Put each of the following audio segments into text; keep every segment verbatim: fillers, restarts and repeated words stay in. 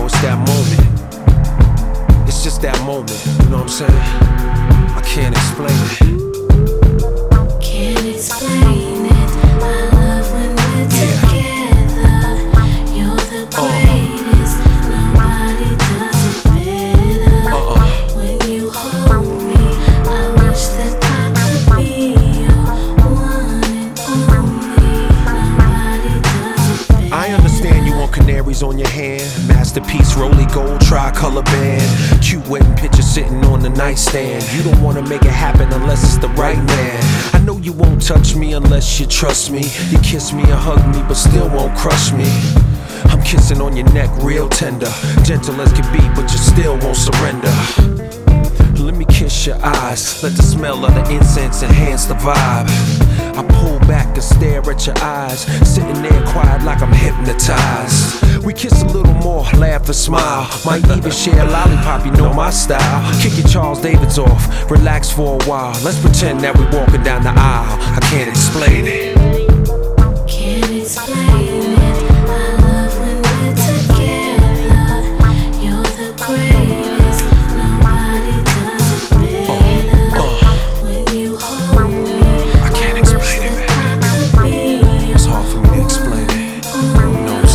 it's that moment. It's just that moment, you know what I'm saying? I can't explain it. Can't explain it. I love when we're together. You're the greatest. Nobody does it better. Uh-uh. When you hold me, I wish that I could be your one and only. Nobody does it better. I understand you want canaries on your hand, masterpiece, Rolly Gold, tricolor band, cute wedding picture sitting on the nightstand. You don't wanna make it happen unless it's the right man. I know you won't touch me unless you trust me. You kiss me and hug me, but still won't crush me. I'm kissing on your neck real tender, gentle as can be, but you still won't surrender. Let me kiss your eyes, let the smell of the incense enhance the vibe. I pull back and stare at your eyes, sitting there quiet like I'm hypnotized. We kiss a little more, laugh and smile, might even share a lollipop, you know my style. Kick your Charles Davids off, relax for a while. Let's pretend that we're walking down the aisle. I can't explain it. Can't explain it. I love when we're together. You're the greatest. Nobody does it better. When you hold me, I can't explain it, man. It's hard for me to explain it. You know what I'm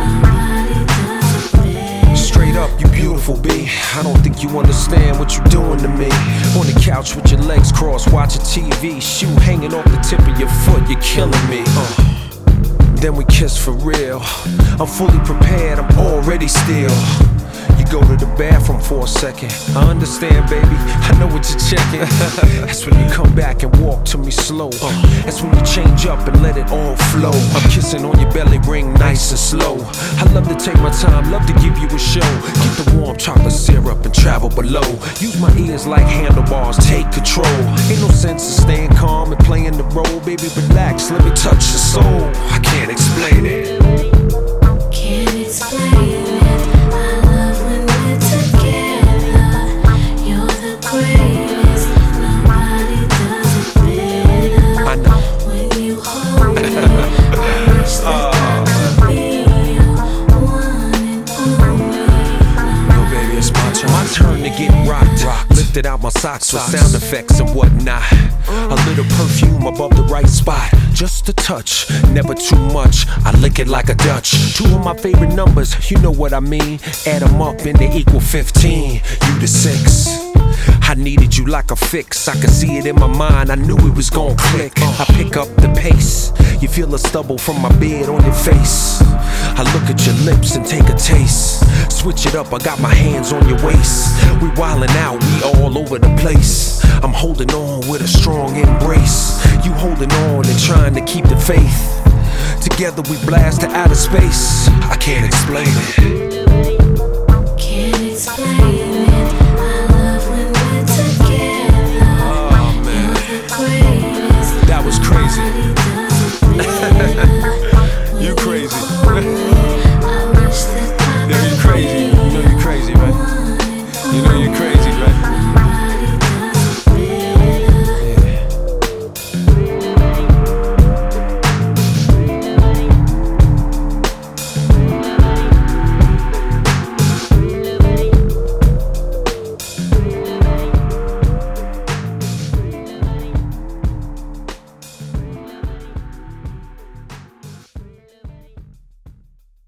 saying? Straight up, you beautiful, B. I don't think you understand what you're doing to me. On the couch with your legs crossed, watching T V, shoe hanging off the tip of your foot, you're killing me. Uh. Then we kiss for real. I'm fully prepared, I'm already still. You go to the bathroom for a second. I understand, baby, I know what you're checking. That's when you come back and walk to me slow. uh, That's when you change up and let it all flow. I'm kissing on your belly ring nice and slow. I love to take my time, love to give you a show. Get the warm chocolate syrup and travel below. Use my ears like handlebars, take control. Ain't no sense in staying calm and playing the role. Baby, relax, let me touch your soul. I can't explain it. Can't explain it. I love when we're together. You're the greatest. Nobody does it better. I know. When you hold me, I wish that I could be your one and only. Yo, baby, it's my turn. My turn to get rocked. rocked. Lifted out my socks with sound effects and whatnot. A little perfume above the right spot. Just a touch, never too much. I lick it like a Dutch. Two of my favorite numbers, you know what I mean. Add them up and they equal fifteen. You the six. I needed you like a fix. I could see it in my mind, I knew it was gon' click. I pick up the pace. You feel the stubble from my beard on your face. I look at your lips and take a taste. Switch it up, I got my hands on your waist. We wildin' out, we all over the place. I'm holding on with a strong embrace. You holding on and trying to keep the faith. Together we blast to outer space. I can't explain it.